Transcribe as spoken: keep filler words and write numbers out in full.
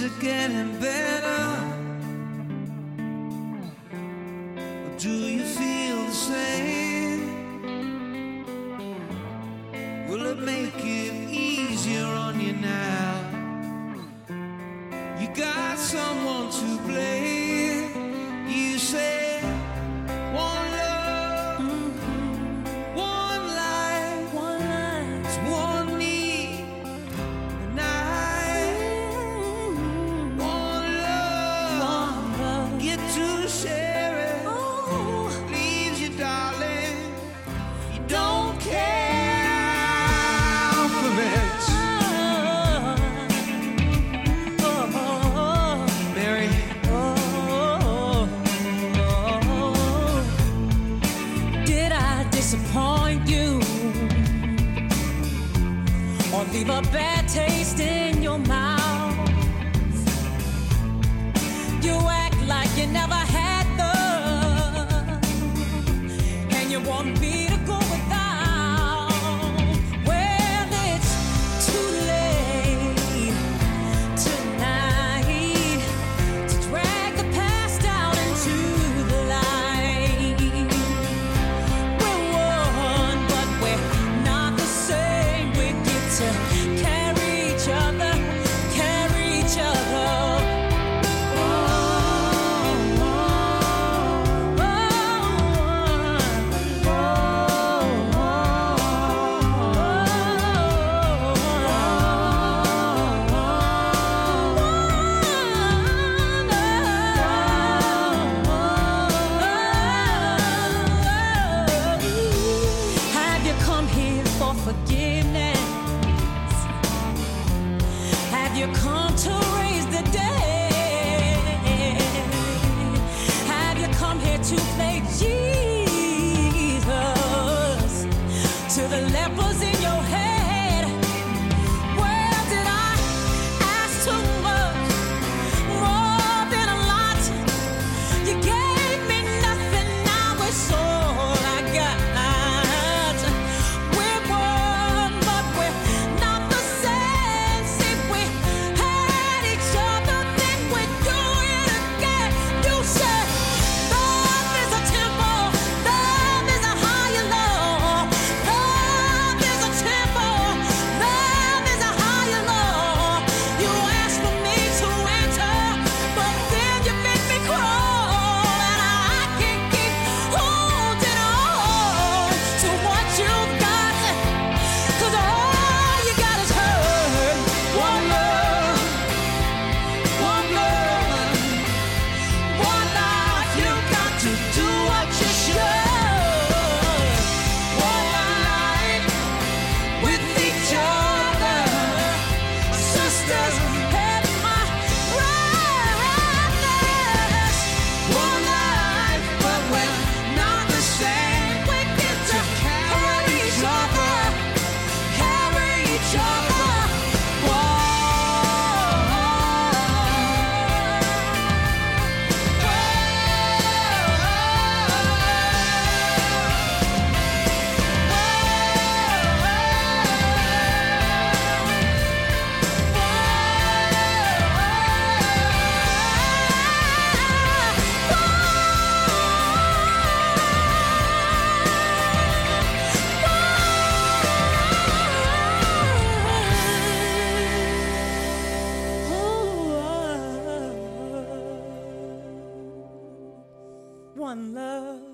it getting better? Or do you feel the same? Will it make it easier on you now? You got someone to blame. You say one love, mm-hmm. one life, one life, it's one need, and I, mm-hmm. one love, one love, get to share it. oh. Leaves you, darling, you don't care for it. Mary, did I disappoint you or leave a bad taste in your mouth? You act like you never had love, and you want me to go without. Well, it's too late tonight to drag the past out into the light. We're one, but we're not the same. We get to carry each other, carry each other. Oh, oh, oh, have you come here for forgiveness? Have you come to raise the dead? Have you come here to play Jesus to the lepers in your head? Well, did I ask too much? More than a lot. You gave me nothing, now it's all I got. We're one, but we're not the same. See, we had each other, then we do it again. You said love is a temple, love is a higher law. Love is a temple, love is a higher law. You asked for me to enter, but then you made me crawl, and I can't keep holding on to what you got, 'cause all you got is hurt. One love, one love, one life. You got to do what you should. One life with each other, sisters had my rightness. One life, but we're not the same. We get to carry each other, carry each other. One love.